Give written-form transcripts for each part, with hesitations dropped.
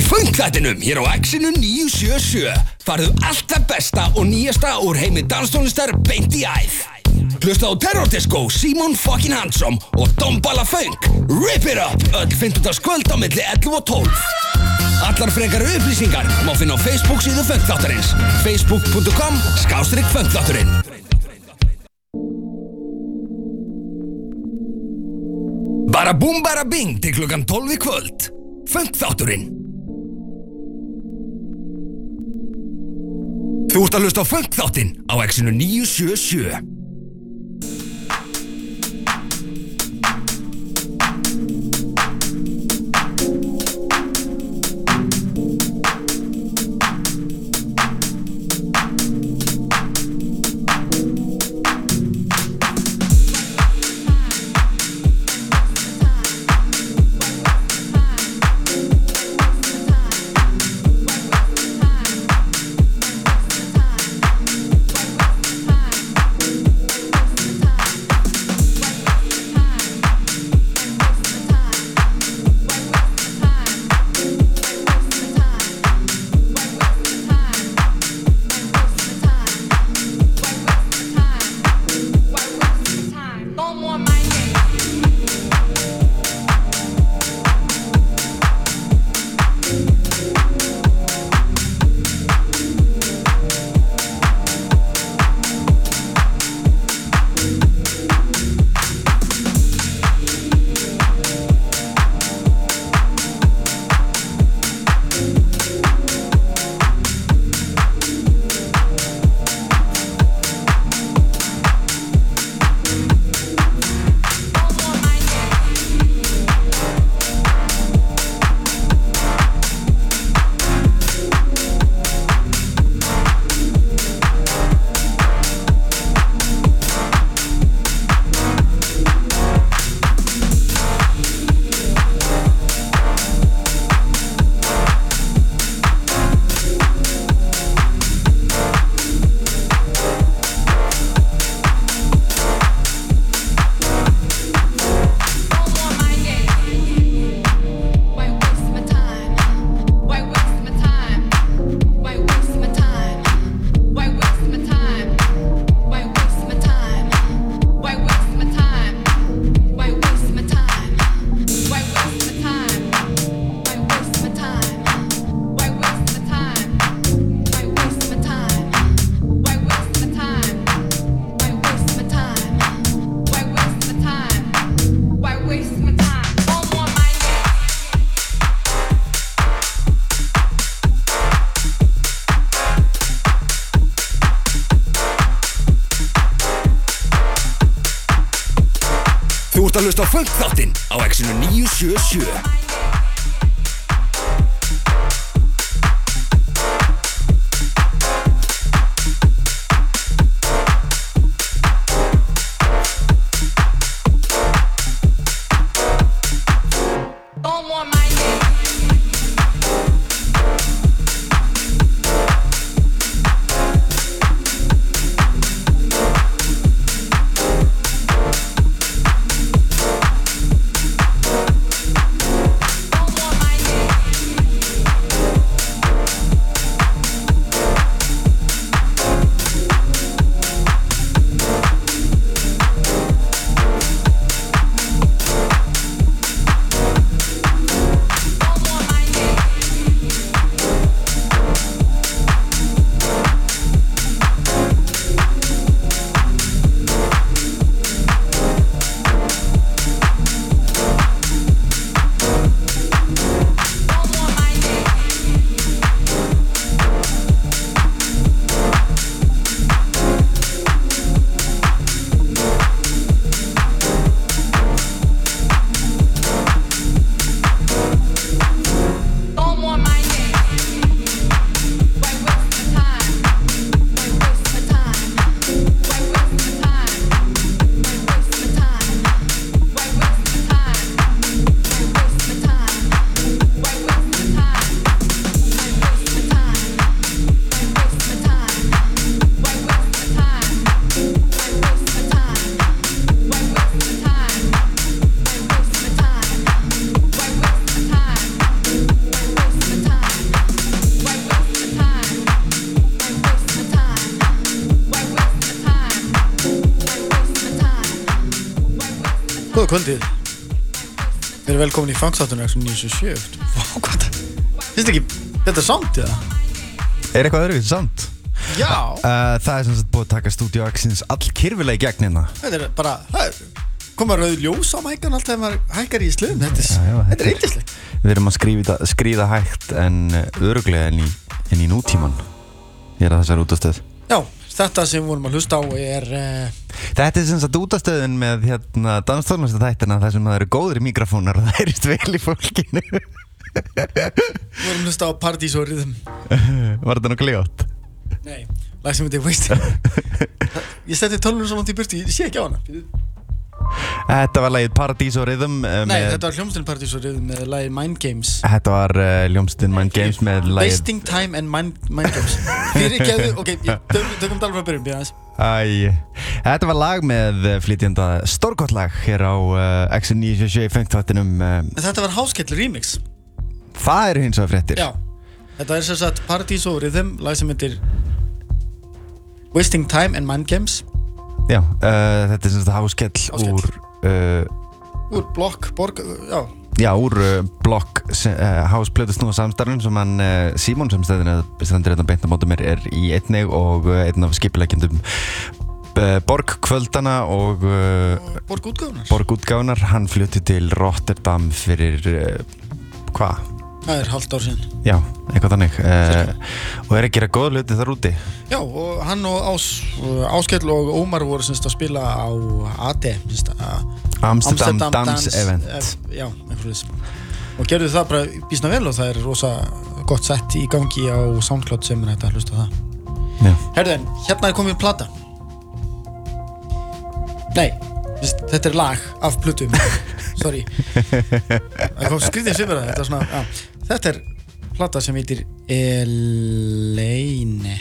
Funkþættinum hér á Exinu 977 farðu allt það besta og nýjasta úr heimi danstónlistar beint í æð. Hlusta á Terror Disco, Simon fucking Handsome og Dombala Funk. Rip it up, öll 15. kvöld á milli 11 og 12. Allar frekari upplýsingar má finna á Facebook síðu Funkþáttarins. facebook.com/Funkþátturinn. Bara búm bara bing til klukkan 12 í kvöld. Funkþátturinn. Þú ert að hlusta á Funkþáttinn á Exinu 977. Þú ert að hlusta á Funkþáttinn á Exinu 977. Góða kvöldið. Við erum velkomin í Funkþátturinn Exxon 97. Vá, hvað það? Finnst ekki betra sound eða? Eitthvað öðruvísi sound? Já. Það sem sagt búið að taka Studio X-ins allkirfilega í gegn hérna. Þetta bara, koma rauð ljós á mækan alltaf þegar maður hækkar í slöðum. Þetta er yndislegt. Við erum að skríða hægt en örugglega en í nútíman. Hér að þessar útastöð. Já, þetta sem við vorum að hlusta á er... Þetta er sem sagt útastöðin með danstónlistu þættina þar sem það eru góðri mikrofónar og það heyrist vel í fólkinu. Við vorum að hlusta á Paradís og Rhythm. Var þetta nokkuð ljótt? Nei, lag sem þetta er veist. Ég setti tölunum svo langt í burtu, ég sé ekki á hana. Þetta var lagið Paradís og Rhythm. Nei, þetta var hljómsveitin Paradís og Rhythm með lagið Mind Games. Þetta var hljómsveitin Mind Games með lagið Wasting Time and Mind Games. Fyrirgeðu, ok, tökum þetta alveg að byrja aðeins. Þetta var lag með flytjanda stórgott lag hér á Exxon 97 Funkþáttinum. Þetta var Háskell remix. Það eru hins vegar fréttir. Já, þetta er sem sagt Paradís og Rhythm, lag sem heitir Wasting Time and Mind Games. Já, þetta er sem sagt Háskell úr Blokk, Borg, já. Já, úr Blokk Hásplötu snúa samstarfin sem hann Símon sem stendur hérna beint á móti mér er í einnig og einn af skipuleggjendum Borg kvöldana og Borg útgáfunar. Hann flutti til Rotterdam fyrir hvað? Það er halvt ár síðan. Já, eitthvað þannig og er að gera góða hluti þar úti. Já, og hann og Áskell og Ómar voru semst að spila á AD Amsterdam Dance Event. Já, einhverjus. Og gerðu það bara býsna vel og það er rosa gott sett í gangi á SoundCloud sem er hægt að hlusta á það. Já. Herðu en, hérna er komið plata. Nei, þetta er lag af plötum. Sorry. Það kom skrítið svipur að þetta er svona, já. Þetta er plata sem heitir Elaine.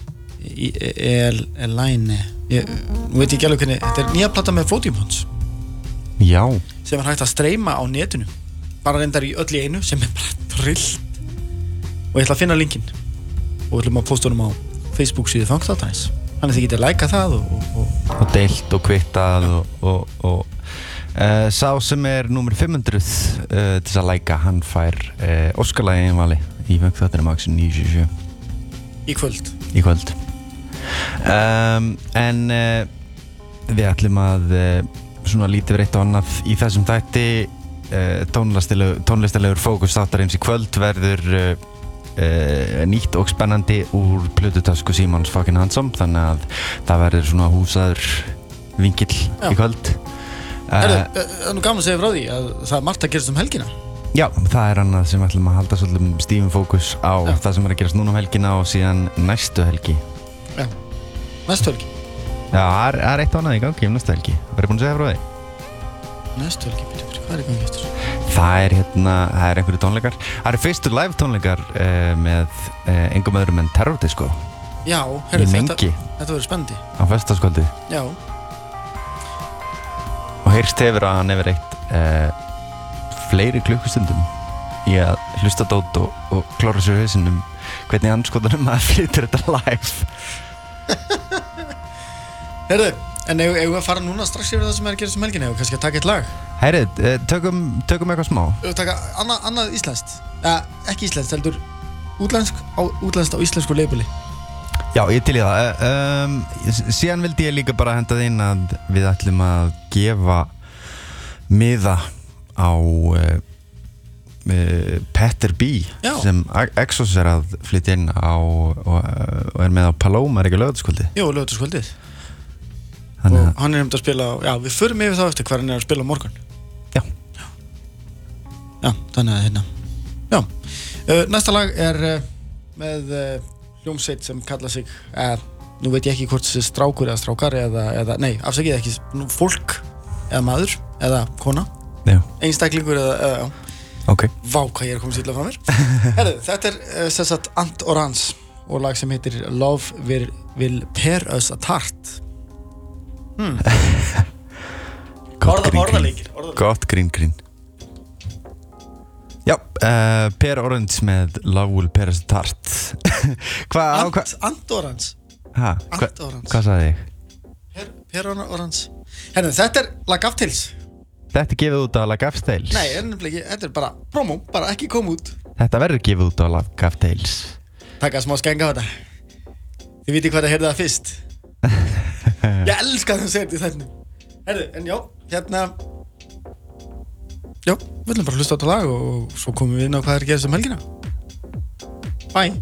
Nú veit ég ekki alveg hvernig, þetta er nýja plata með Floating Points. Já. Sem er hægt að streyma á netinu. Bara reyndar í öll í einu sem er bara trillt. Og ég ætla að finna linkinn. Og við ætlum að posta honum á Facebook síðu Funkþáttarins. Þannig að þið getið lækað það og deilt og kvittað og sá sem er númer 500 til þess að læka, hann fær Óskarlagi einvali í Funkþáttinum Exxon 97 í kvöld. En við ætlum að svona lítið við eitt og annað í þessum þætti. Tónlistalegur fókus þáttarins í kvöld verður nýtt og spennandi úr plötutösku Símons fucking Hansson, þannig að það verður svona húsaður vinkill í kvöld. Það er nú gaman að segja frá því að það er margt að gerast helgina. Já, það er annað sem við ætlum að halda svolítið stífum fókus á það sem er að gerast núna helgina og síðan næstu helgi. Já, næstu helgi. Já, það er eitt og annað í gangi næstu helgi. Verður búin að segja frá því? Næstu helgi, hvað er í gangi eftir? Það er einhverju tónleikar. Það eru fyrstu live tónleikar með engum öðrum en Terror Disco. Já, þetta verður spennandi. Á föstudagskvöldið. Já. Og heyrst hefur að hann hefur eitt fleiri klukkustundum í að hlusta dót og klóra sér hausinn hvernig andskotanum að flytur þetta live. Heyrðu, en eigum við að fara núna strax yfir það sem er að gerast helgina og kannski að taka eitt lag? Heyrðu, tökum eitthvað smá. Taka annað íslenskt. Ekki íslenskt, heldur útlenskt á íslensku labeli. Já, ég til í það. Síðan vildi ég líka bara henda það inn að við ætlum að gefa miða á Petter B. Já. Sem Exos er að flytja inn á og er með á Paloma, er ekki laugardagskvöldið? Jú, laugardagskvöldið. Og hann er að spila, já, við förum yfir þá eftir hvað hann er að spila á morgun. Já. Já, þannig að hérna. Já, næsta lag er með hljómsveit sem kalla sig, nú veit ég ekki hvort þessi strákur eða strákar eða nei, afsakið ekki, fólk eða maður eða kona, einstaklingur eða já. Ok. Vá, hvað ég er komið sýtla frá mér. Herðu, þetta er sem sagt Ant Orange og lag sem heitir Love Will Tear Us Apart. Orðaleikir. Gott grín. Já, Per Orange með Love Will Tear Us Apart. Ant Orange. Hvað sagði ég? Per Orange. Herðu, þetta er lag af Tils. Þetta er gefið út á Lagaffe Tales. Nei, ekki, þetta er bara promo, bara ekki koma út. Þetta verður gefið út á Lagaffe Tales. Taka smá skenga á þetta. Þið viti hvað það heyrði það fyrst. Ég elska það að segja þetta í þættinum. Herðu, en já, hérna. Já, við ætlum bara að hlusta á þetta lag og svo komum við inn á hvað er að gerast helgina. Bye.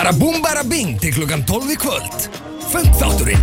Bara búm bara bing til klukkan 12 í kvöld. Funk-þátturinn.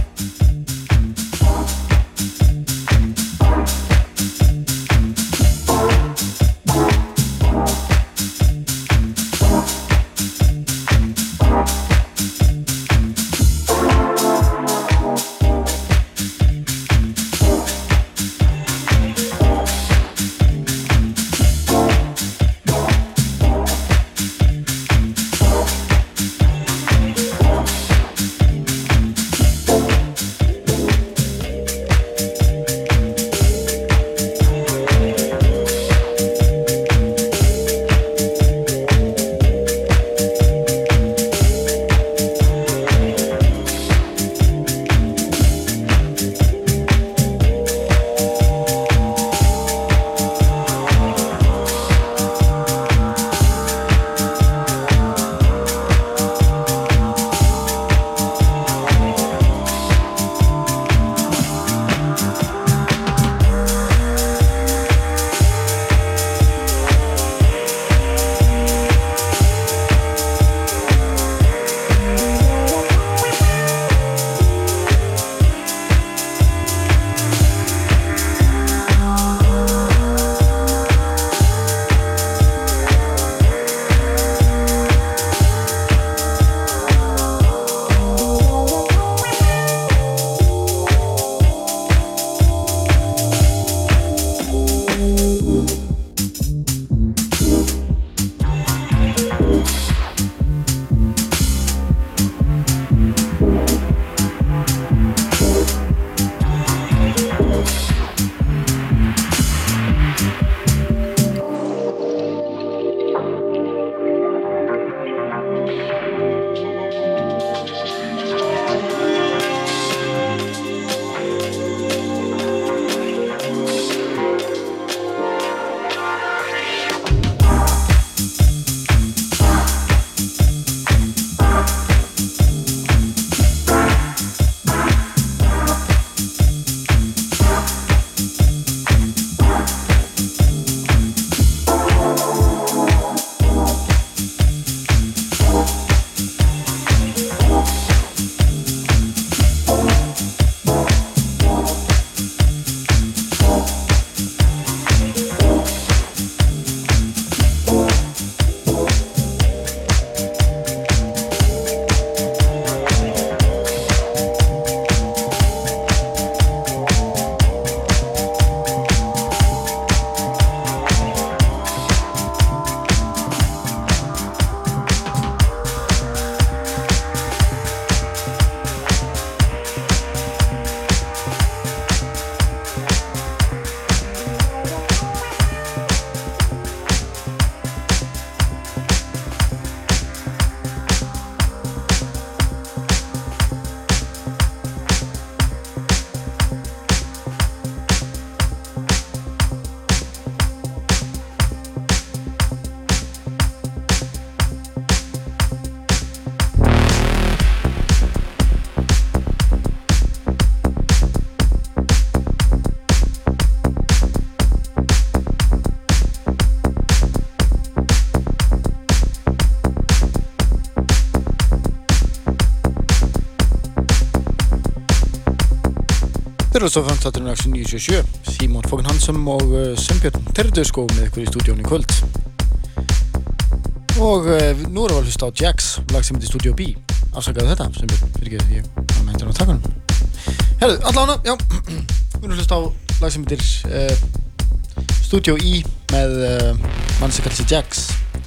Þeir eru svo framstátturinn af 977, Símon Fókin Hansson og Sveinbjörn Terradisco með ykkur í stúdíónu í kvöld. Og nú erum við að hlusta á Jax, lag sem heitir Studio B. Afsakaðu þetta, Sveinbjörn, fyrir ekki, ég var með hendur á takkanum. Herðu, allána, já, við erum að hlusta á lag sem heitir Studio E með mann sem kallar sig Jax.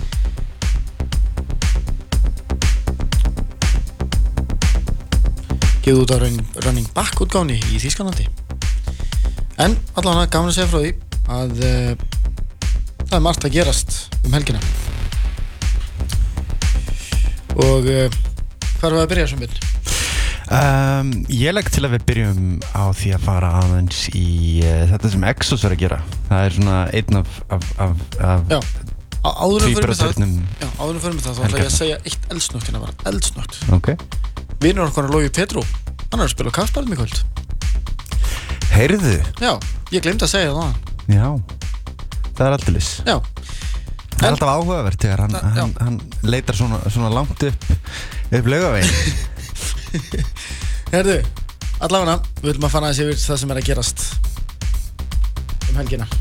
Gefið út á Running Back útgáfunni í Þýskalandi. En allavega gaman að segja frá því að það margt að gerast helgina. Og hvar var að byrja sem byrjun? Ég legg til að við byrjum á því að fara aðeins í þetta sem Exos er að gera. Það er svona einn af Já, áður en tvíburaturnum. Já, áður en fyrir mig það, þá ætla ég að segja eitt eldsnögt hérna bara, eldsnögt. Ok. Vinur okkar Logi Petru, hann er að spila á Kaffsbarnum í kvöld. Heyrðu? Já, ég glemdi að segja það. Já, það er aldeilis. Já, Það alltaf áhugavert þegar hann leitar svona langt upp Laugaveginn. Herðu, allavega, við viljum að fara aðeins yfir það sem að gerast helgina.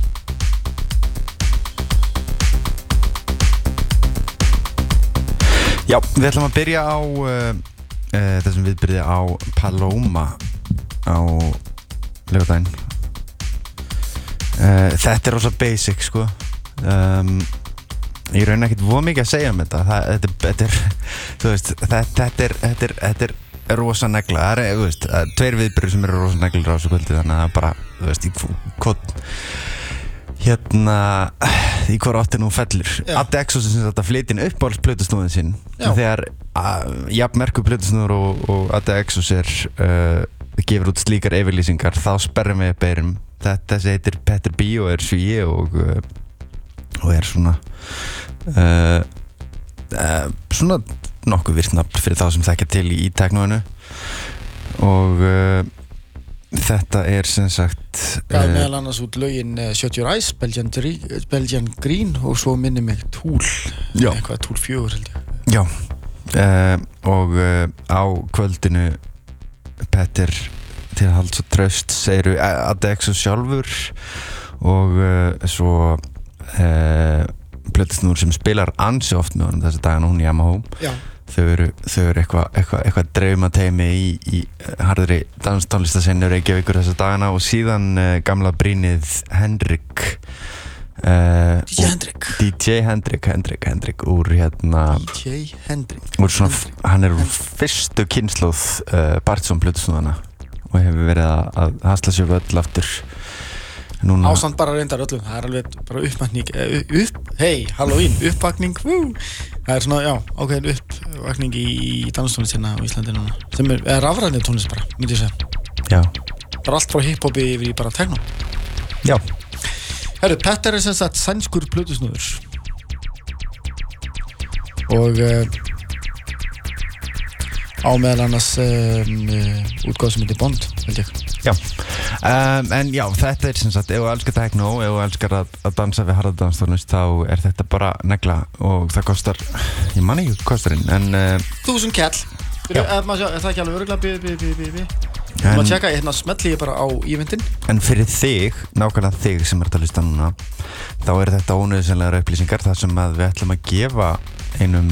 Já, við ætlum að byrja á þessum viðbyrði á Paloma á laugardaginn. Þetta rosa basic, sko. Ég raun ekkert voða mikið að segja þetta. Þetta er, þú veist, þetta er rosa negla. Það er, þú veist, tveir viðbyrðir sem eru rosa neglir á þessu kvöldi, þannig að það er bara, þú veist, í hvor átti nú fellur. Addi Exos sem þetta flytinn uppáhalds plötusnúðin sinn. Þegar jafn merku plötusnúður og Addi Exos gefur út slíkar yfirlýsingar, þá sperrum við beirum. Þessi heitir Petter B og svíi og er svona nokkuð virt nafn fyrir þá sem þekkja til í teknóinu og þetta sem sagt gaf meðal annars út lögin Shut Your Eyes, Belgian Green og svo minni mig Tool eitthvað Tool 4 held ég. Já, og á kvöldinu Petter til halds og tröst segir Addi Exos sjálfur og svo plötusnúður sem spilar ansi oft með honum þessi dagana hún í Yamaha. Þau eru eitthvað draumateymi í harðri danstónlistasennu Reykjavíkur þessa dagana og síðan gamla brínið Hendrik DJ Hendrik úr DJ Hendrik úr svona, hann úr fyrstu kynslóð Bartsson plötusnúðana og hefur verið að hasla sér völl aftur núna. Ásamt bara reyndar öllum, það alveg bara uppvakning Halloween, uppvakning það svona, ákveðin uppvakning í danstónlist hérna á Íslandi núna sem er rafræðni tónlist bara, myndi ég segja. Já. Bara allt frá hip-hopi yfir í bara techno. Já. Herru, Petter sem sagt sænskur plötusnúður og á meðal annars útgáð sem heitir Bond, held ég. Já, en já, þetta sem sagt, ef þú elskar techno, ef þú elskar að dansa við harða danstónlist, þá þetta bara negla og það kostar, ég man ekki hvað kostarinn, en 1000 kall. Er það ekki alveg örugglega maður tjekka, smelli ég bara á ívendin. En fyrir þig, nákvæmlega þig sem að hlusta núna, þá þetta ónauðsynlegar upplýsingar þar sem að við ætlum að gefa einum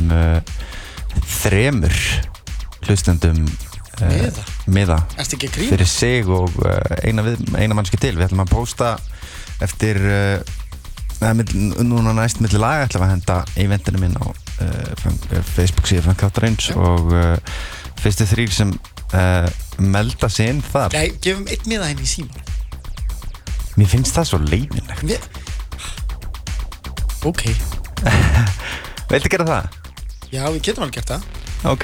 3 hlustendum miða fyrir sig og eina mannski til. Við ætlum að pósta eftir núna næst milli laga ætlum að henda eventinu minn á Facebook síðu Frank Káttarins og fyrstu 3 sem melda sig inn þar. Nei, gefum 1 miða henni í síma. Mér finnst það svo leiðinlegt. Ok. Viltu gera það? Já, við getum alveg gert það. Ok.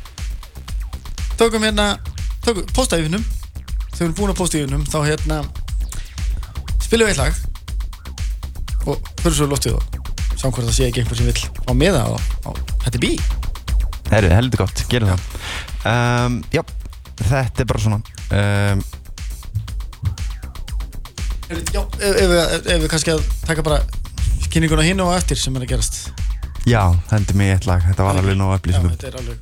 Tökum posta í vinnum. Þegar við erum búin að posta í vinnum, þá spilum við 1 lag og fyrir svo loftið og sáum hvort það sé ekki einhver sem vill á miða á Petter B. Heldur gott, gerum það. Já, þetta bara svona. Já, ef við kannski að taka bara kynninguna hinn og eftir sem að gerast. Já, hendi mig 1 lag, þetta var alveg nóg upplýsingum. Já, þetta alveg.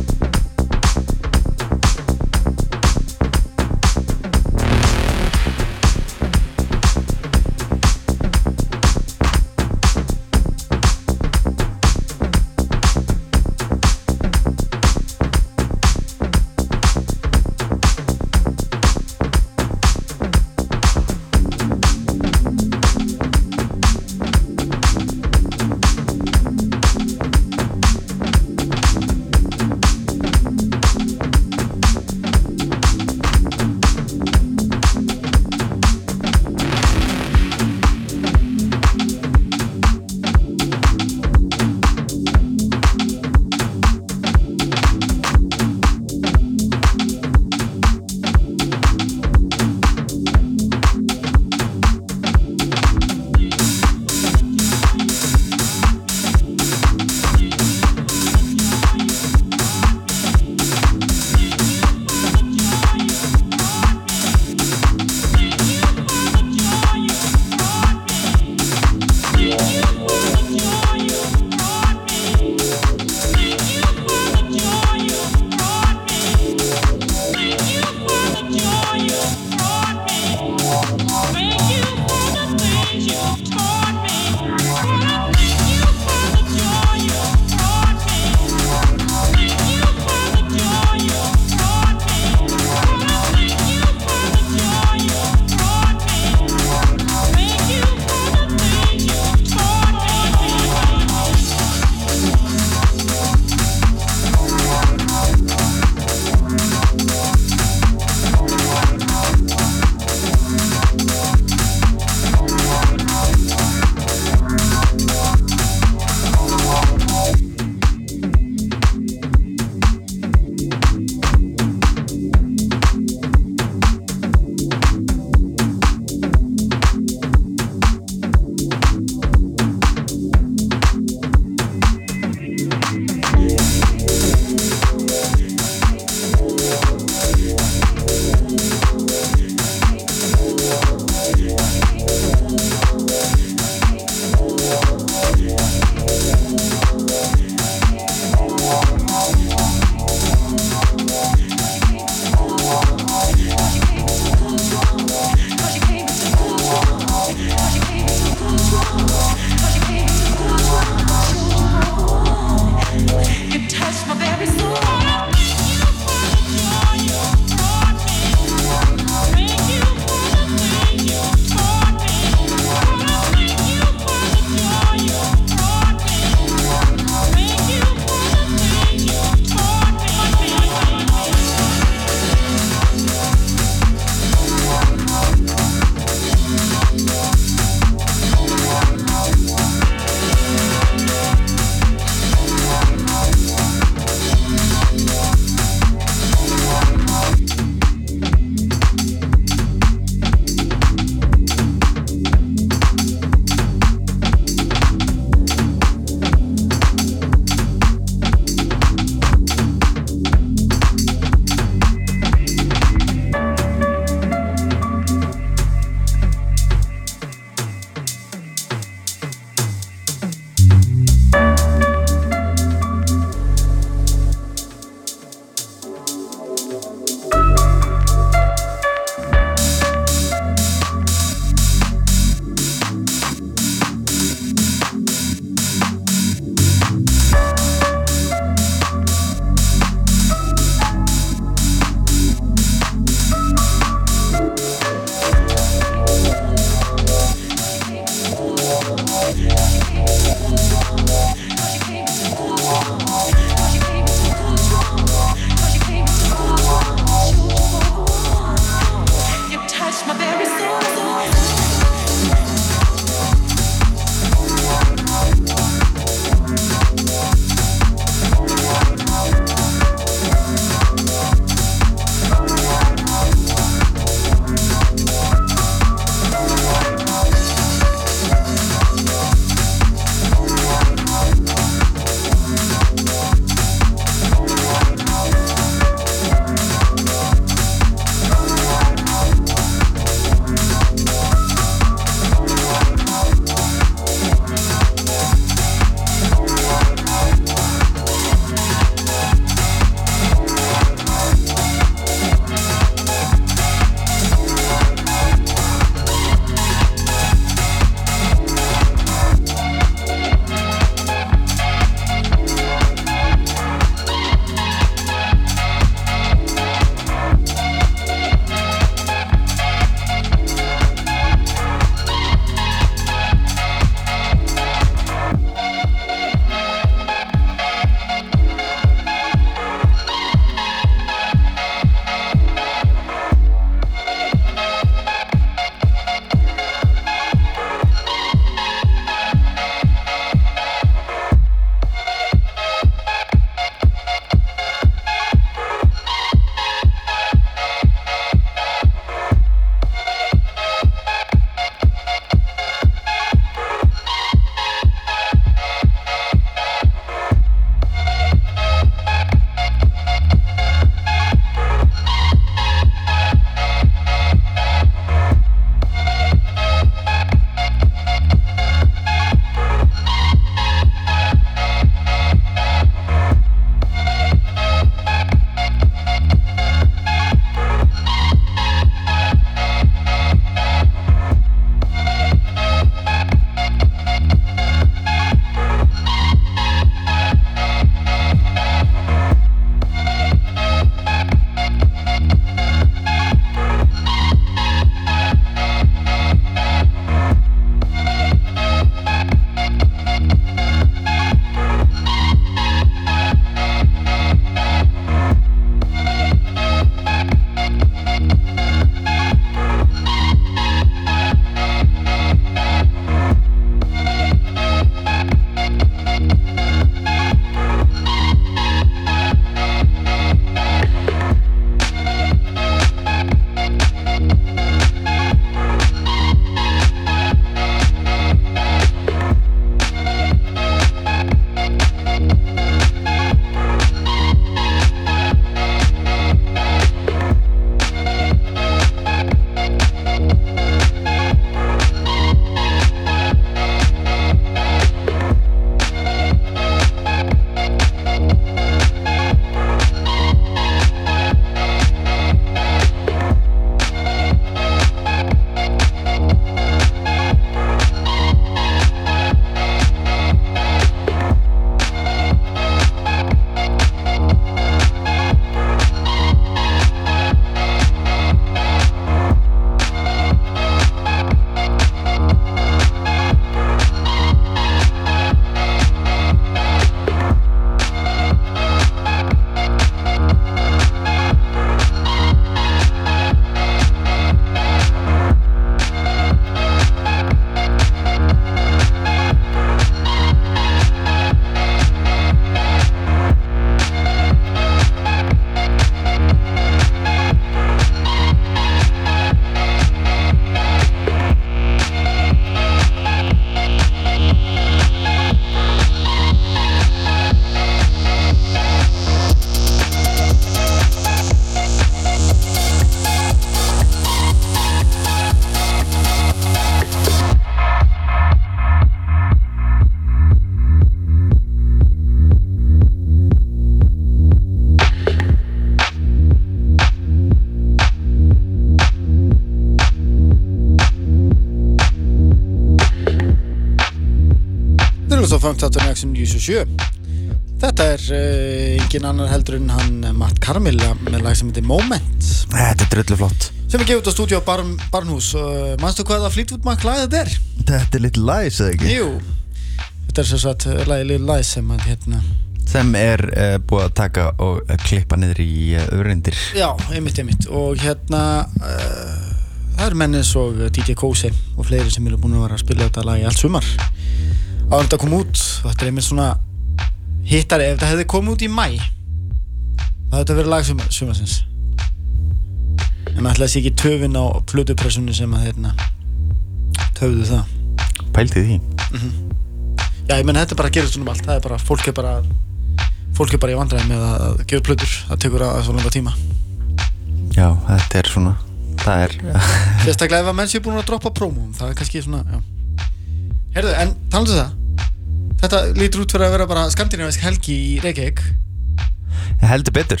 hlusta á Funk-þátturinn Action 97. Þetta engin annar heldur en hann Matt Carmilla með lag sem heitir Moment. Þetta drulluflott. Sem gefið út á stúdíu á Barnhús. Manstu hvaða Fleetwood Mac lag þetta er? Þetta er Little Lies, eða ekki? Jú. Þetta er svo satt lagið Little Lies sem hann sem búið að taka og klippa niður í öðrundir. Já, einmitt. Og það eru menn eins og DJ Kose og fleiri sem eru búin að vera að spila þetta lag í allt sumar. Áður þetta kom út, og þetta einmitt svona hittari, ef þetta hefði komið út í maí það hefði þetta verið lag sumarsins. En ætlaði sér ekki töfin á flutupressunni sem að töfðu það. Pældi því? Já, ég menn þetta bara gerist svona allt. Það er bara, fólk er bara í vandræði með að gefa plötur. Það tekur að svo langa tíma. Já, þetta er svona, það er sérstaklega ef að menn séu búin að droppa prómum, það er kannski svona, já. Heyrðu, en talandu það, þetta lítur út fyrir að vera bara skandinavísk helgi í Reykjavík. Heldur betur.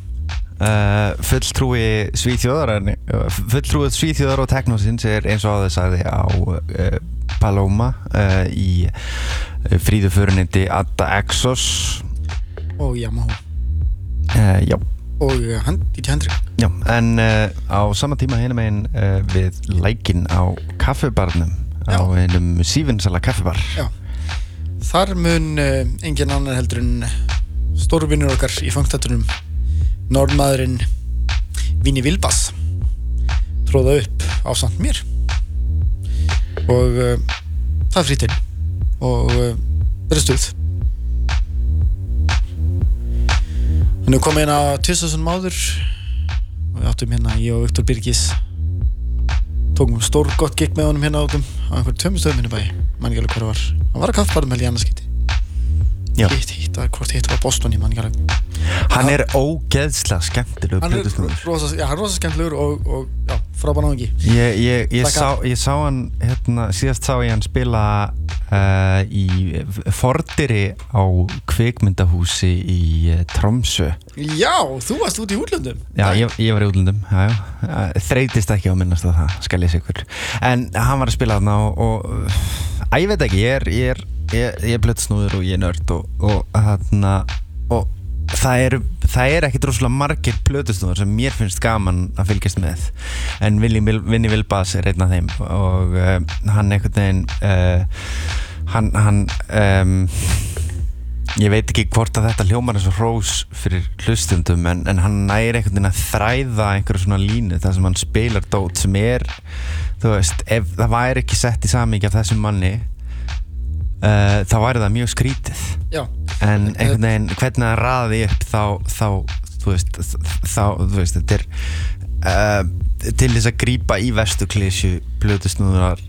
Fulltrúi Svíþjóðar og teknósins er eins og áður sagði á Paloma í fríðuförunindi Adda Exos og Yamaha. Já. Og DJ Hendrik. Já, en á sama tíma hinum megin við lækinn á kaffibarnum á einum sívinsala kaffibar. Já. Þar mun engin annar heldur en stórvinnur okkar í Funk-þáttunum, Norðmaðurinn Vinni Vilbas, tróða upp ásamt mér. Og það er frítinn og verið stuð. Hann er komið hérna tvisvar máður og við áttum ég og Viktor Birgis tókum stór gott gig með honum hérna átum á einhverjum tömmustöðum hérna bæ. Man ekki alveg hver var. Hann var að kaffibarnum held í annarskipti. Hvort hitt var Boston, ég man ekki alveg. Hann er ógeðslega skemmtilegur plötusnúður. Hann er rosa skemmtilegur og já, frábær náungi. Ég sá hann síðast sá ég hann spila í Fordiri á kvikmyndahúsi í Tromsø. Já, þú varst út í útlöndum. Já, ég var í útlöndum, já. Þreytist ekki á að minnast á það, skal ég sigur. En hann var að spila þarna og ég veit ekki, ég er plötusnúður og ég er nörd og það er ekkert rosalega margir plötusnúðar sem mér finnst gaman að fylgjast með, en Vinni Vilbas er einn af þeim og hann einhvern veginn ég veit ekki hvort að þetta hljómar eins og hrós fyrir hlustundum, en hann næri einhvern veginn að þræða einhverju svona línu þar sem hann spilar dót sem þú veist, ef það væri ekki sett í samhengi af þessum manni þá væri það mjög skrítið. Já. En einhvern veginn hvernig það raði upp þá þú veist þetta er til þess að grípa í verstu klísju plötusnúðar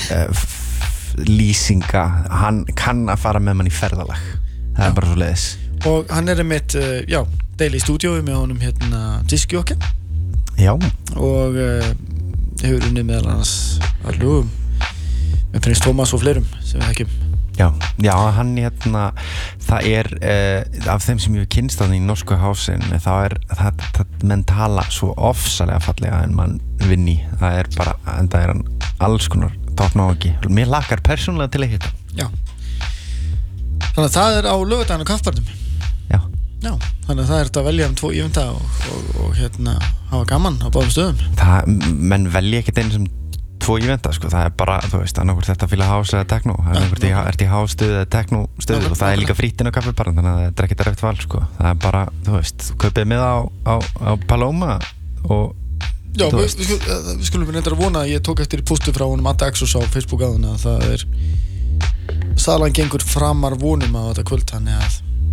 lýsinga, hann kann að fara með mann í ferðalag, það er bara svo leiðis. Og hann er einmitt deili í stúdíói með honum Diskjokke. Já. Og hefur unnið meðal annars að lögum með Prins Tómas og fleirum sem við þekkjum. Já, hann það er af þeim sem ég hef kynst í norsku hásin, það menn tala svo ofsalega fallega en mann Vinni, það er bara, enda er hann alls konar toppnáungi. Mér lakar persónulega til að hitta. Já. Þannig að það er á laugardaginn á Kaffbarnum. Já, þannig að það er þetta að velja 2 íventa og hafa gaman á báðum stöðum. Menn velja ekkert einu sem 2 íventa, sko, það er bara, þú veist, annarkvort þetta fíla house eða techno, annarkvort ert í house stöðu eða techno stöðu og það er líka frýtt inn á kaffibarinn, þannig að þetta er ekkert erfitt val, sko. Það er bara, þú veist, kaupið með á Paloma og já, við skulum reyndar að vona að ég tók eftir postu frá honum Adda Exos á Facebook áðan að það er salan gengur framar vonum á þetta kvöld, þannig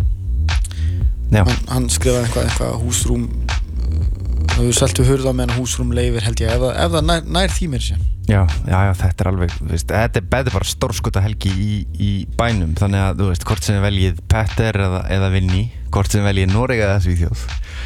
að hann skrifaði eitthvað húsrúm, það hefur seltu hurð á meðan húsrúm leifir held ég, ef það nær því mér sér. Já, þetta er alveg, veist, þetta er bara stórskota helgi í bænum, þannig að, þú veist, hvort sem veljið Petter eða Vinni, hvort sem veljið Noreg eða Svíþjóð,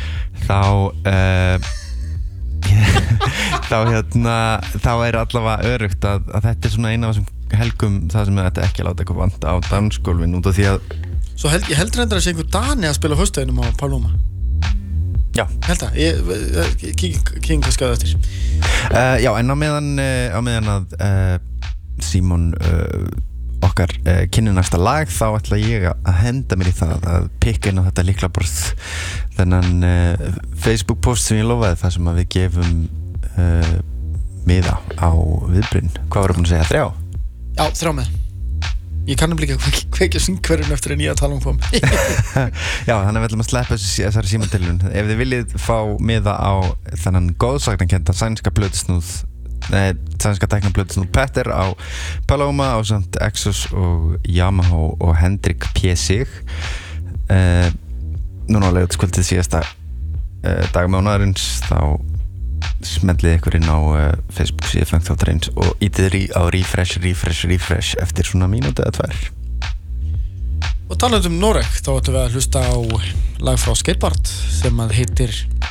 þá er allavega örugt að þetta er svona eina af þessum helgum það sem þetta ekki láta eitthvað vanta á dansgólfin út af því að Svo ég held reyndar að sé einhver Dani að spila á föstudeginum á Paloma. Já. Held það, ég kíkja skjáðu eftir. Já, en á meðan að Símon okkar kynni næsta lag þá ætla ég að henda mér í það að pikka inn á þetta lyklaborð þennan Facebook post sem ég lofaði þar sem að við gefum miða á viðbrinn. Hvað varum búin að segja? 3? Já, 3 með. Ég kannum líka kveikja syngverðin eftir en ég að tala um Já, þannig að við ætlum að sleppa þessari símatilun. Ef þið viljið fá miða á þennan góðsagnarkennda sænska tekna plötusnúð Petter á Paloma á samt Exos og Yamaha og Hendrik P.sig núna á laugardagskvöldið síðasta dag mánaðarins þá smellið ykkur inn á Facebook síðu Funk þáttarins og ítið á refresh eftir svona mínútu eða 2. Og talandi Noreg, þá ætlum við að hlusta á lag frá Skateboard sem að heitir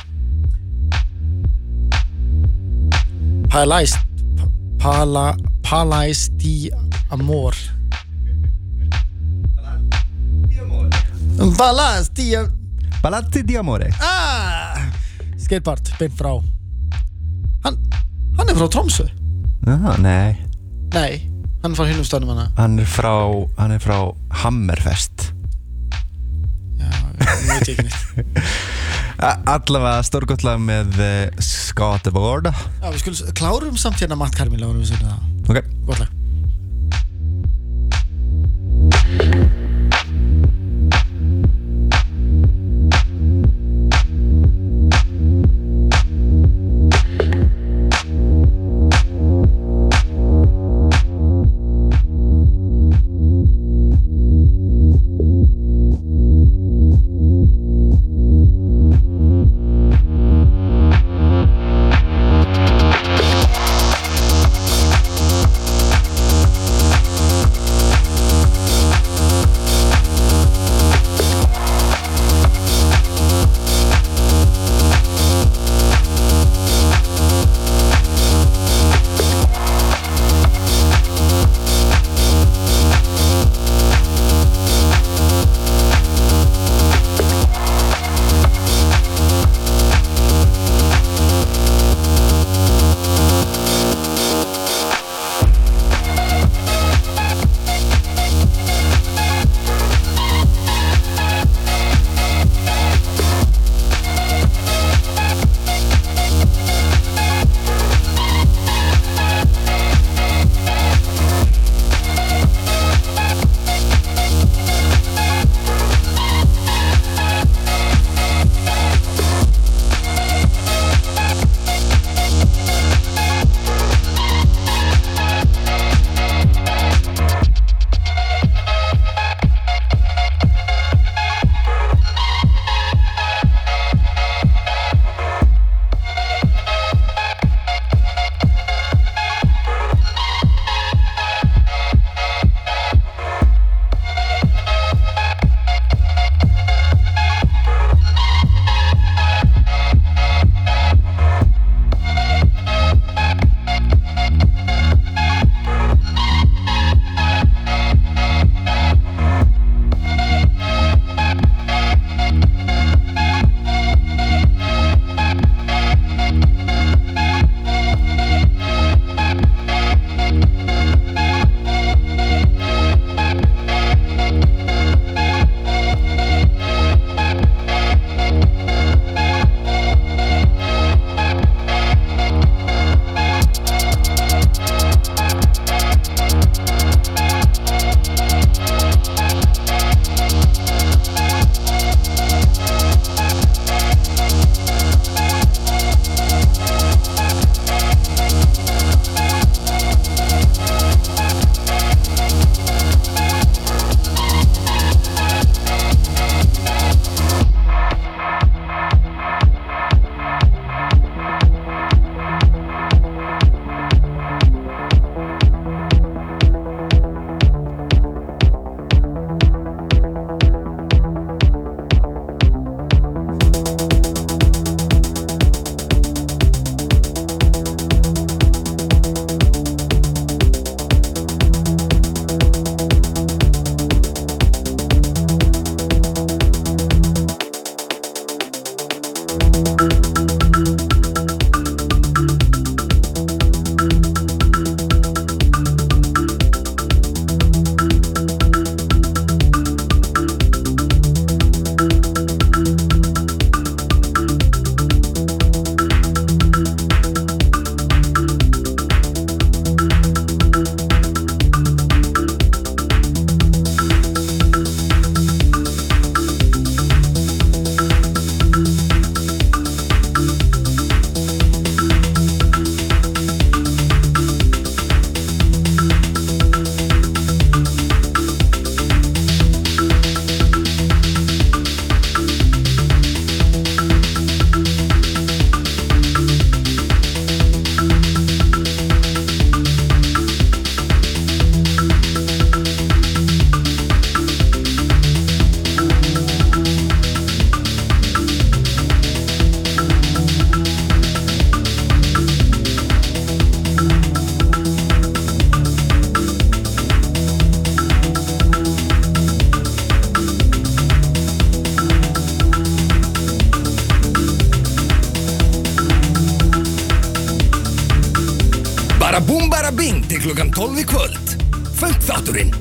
Palais di Amor. Palazzi di Amore. Skateboard, beint frá Hann er frá Tromsø. Jaha, nei. Nei, hann er frá hinum stöðnum hana. Hann er frá Hammerfest. Já, ég veit ekki neitt. Allavega stórgott lag með Skateboard. Já, við skulum klárum samt hérna Matt Carmel árum við segja það. Ok. Gott lag. Bara Bing til klukkan 12 í kvöld. Funk-þátturinn.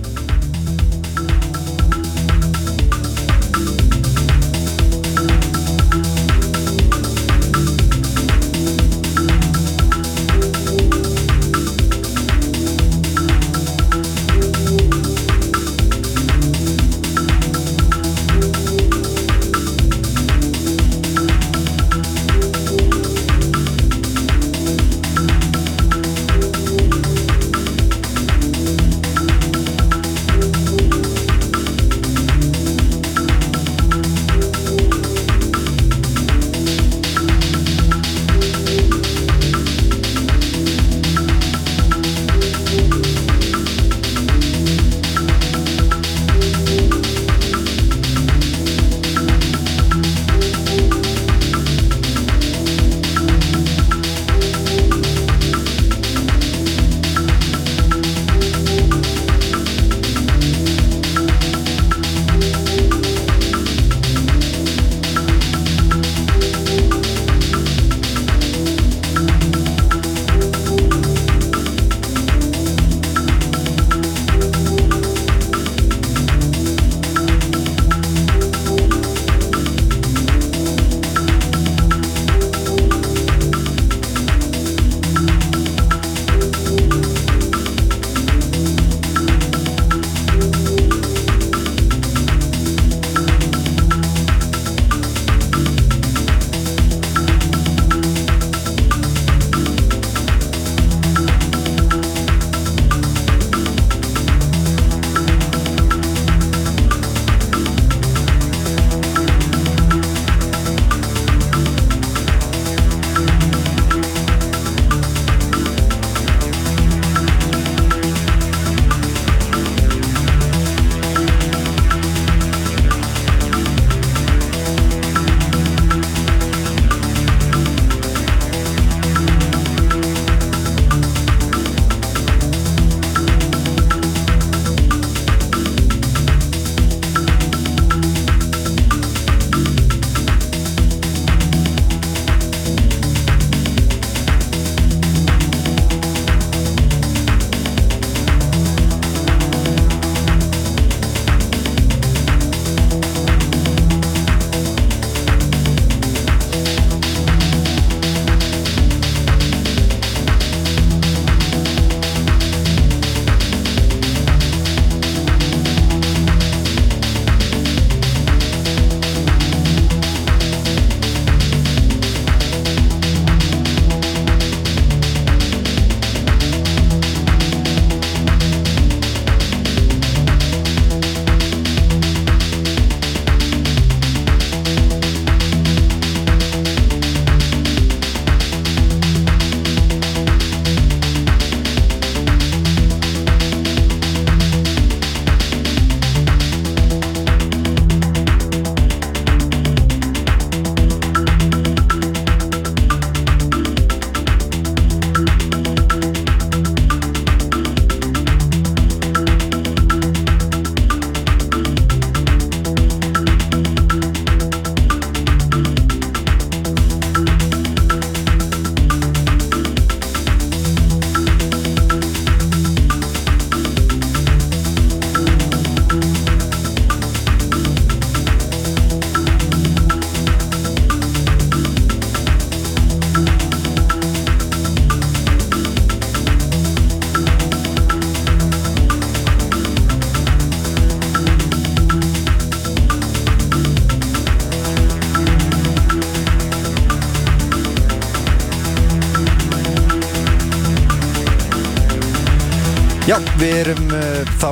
Já, við erum þá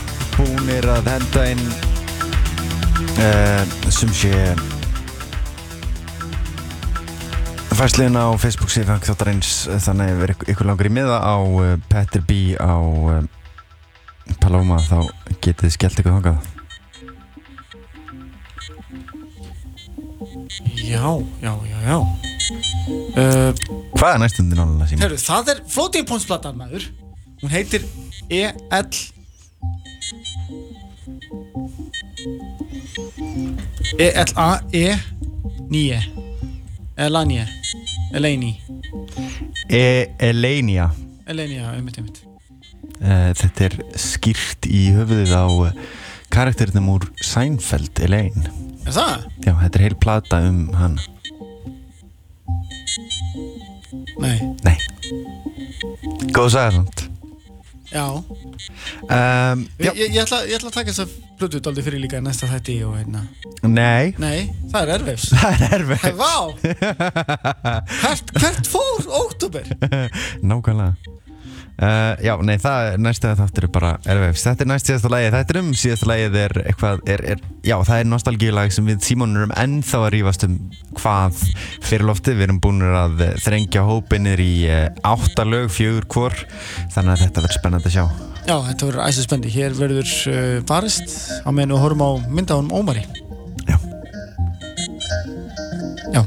búnir að henda inn sem sé færsliðina á Facebook síðu Funk-þáttarins, þannig ef ykkur langar í miða á Petter B á Paloma þá getið þið skellt ykkur þangað. Já. Hvað er næstundin alveg síma? Heyrðu, það er Floating Points platan, maður. Hún heitir Elania. Elaine, já, einmitt. Þetta skýrt í höfuðið á karakterinum úr Seinfeld, Elaine. Það? Já, þetta heil plata hana. Nei. Góð saga samt. Já. Já. Ég ætla að taka þess að plötu dálítið fyrir líka næsta þætti og hérna. Nei, það er erfis. það er erfitt. Vá! Hvert fór óttúber? Nákvæmlega. Já, nei, það næsta þáttur bara erfitt. Þetta næst síðasta lagið. Þetta síðasta lagið eitthvað, já, það nostalgíulag sem við Símon erum ennþá að rífast hvað fyrir loftið. Við erum búin að þrengja hópinir í 8 lög, 4 hvor. Þannig að þetta verður spennandi að sjá. Já, þetta verður æsispennandi. Hér verður barist á meðan við horfum á mynd á Ómari. Já.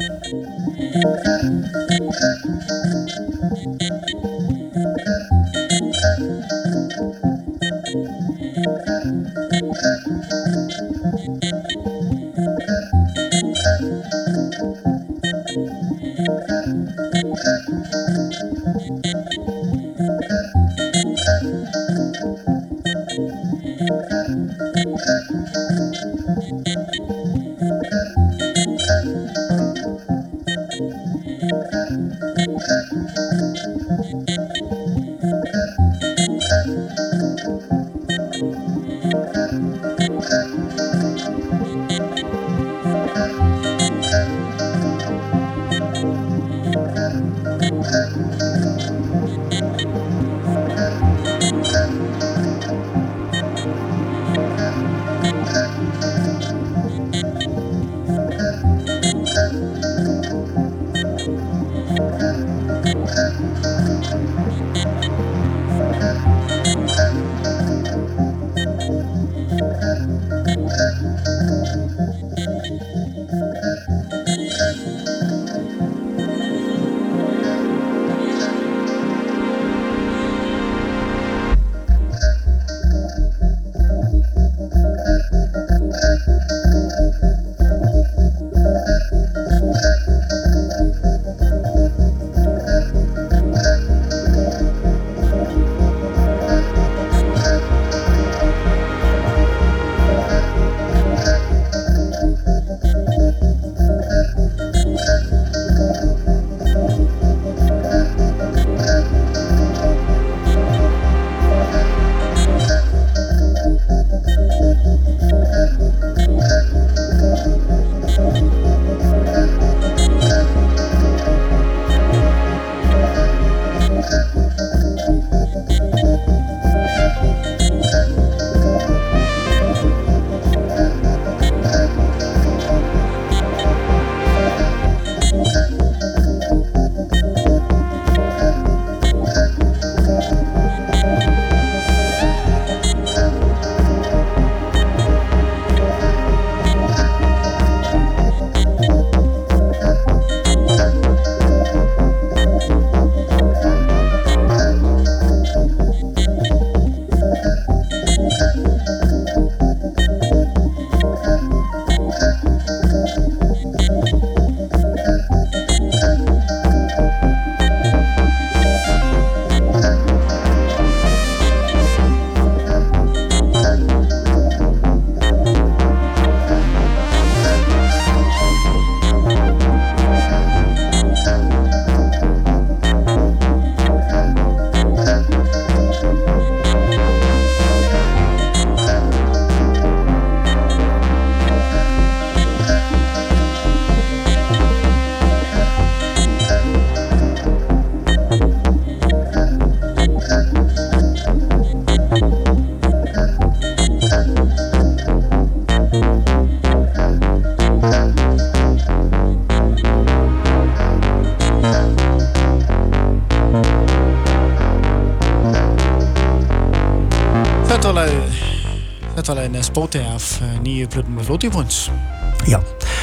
Þetta var lagið Nesbóti af nýju plötum með Floating Points. Já,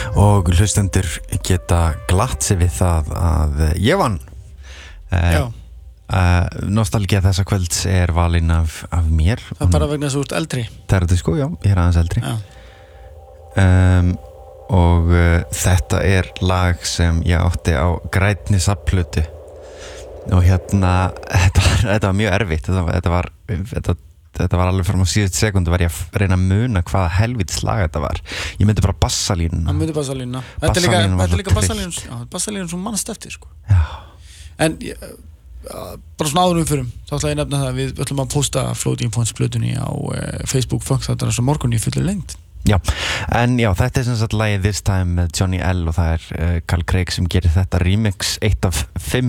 og hlustendur geta glatt sig við það að ég vann. Nostalgía þessa kvölds valin af mér. Það bara vegna þess að þú ert eldri. Það þetta sko, já, ég aðeins eldri. Og þetta lag sem ég átti á grænni safnplötu og hérna þetta var mjög erfitt þetta var alveg fram á síðustu sekundu var ég að reyna að muna hvaða helvítis lag þetta var ég myndi bara bassalínuna hann myndi bassalínuna þetta er líka bassalínun sem mannast eftir sko. Já. En bara svona áður fyrir þá ætla ég að nefna það að við ætlum að posta Floating Points plötunni á Facebook Funk þetta er svo morgun í fullu lengd Já, en já, þetta sem sagt lagið This Time með Johnny L og það Carl Craig sem gerir þetta remix eitt af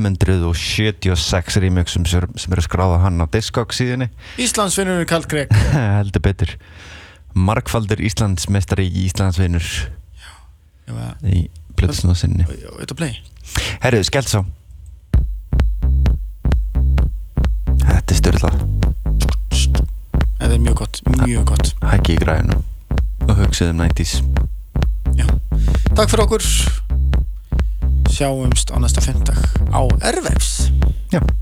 576 remixum sem eru skráðað hann á Discogs síðunni Íslandsvinur Carl Craig heldur betur margfaldur Íslandsmeistari í Íslandsvinur í plötusnúðsinni Þetta play Herru, skellt svo Þetta er styrlað Þetta er mjög gott Hækki í græðinu og hugsaðum 90s Já, takk fyrir okkur sjáumst á næsta fimmtag á Airwaves Já